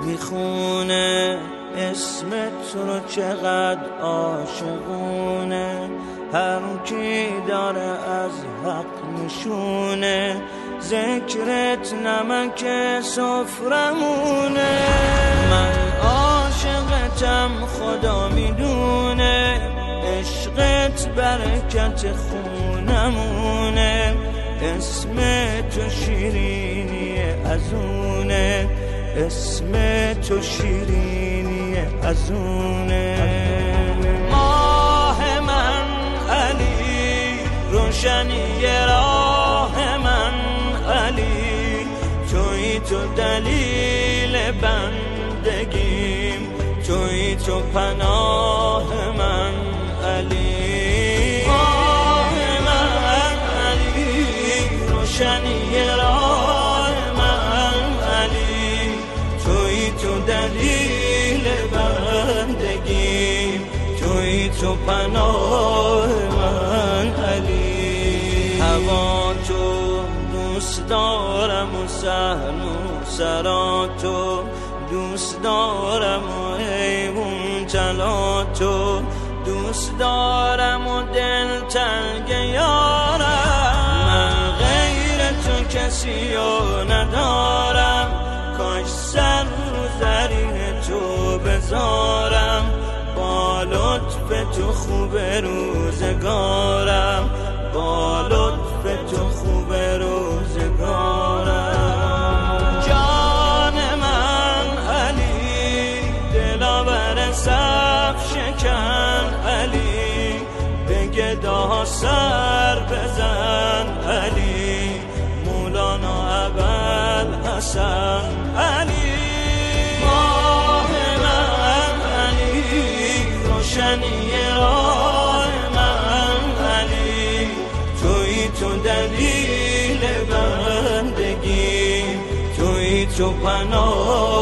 میخونه اسمت رو چقدر عاشقونه، هر کی داره از حق نشونه، ذکرت نمک سفرمونه. من عاشقتم خدا میدونه، عشقت برکت خونمونه، اسم تو شیرینی ازونه، اسم تو شیرینی ازونه. ماه من علی، روشنی راه من علی، توی تو دلیل بندگیم، توی تو پناه من علی. ماه من علی، روشنی راه من علی، توی تو دلیل بندگیم، توی تو پناه من علی. هوا تو دوست دارم و صحن و سراتو دوست دارم و ایوون جلاتو دوست دارم و دل تنگ یارم. من غیر تو کسی رو ندارم، کاش سر رو زرین تو بذارم، با لطف تو خوب روزگارم، با لطف تو خوب روزگارم. جان من علی، دلاور صف شکن علی، به گدا سر بزن علی، مولانا ابوالحسن علی. ماه من علی، روشنی راه من علی، توی تو دلیل بندگی، توی تو پناه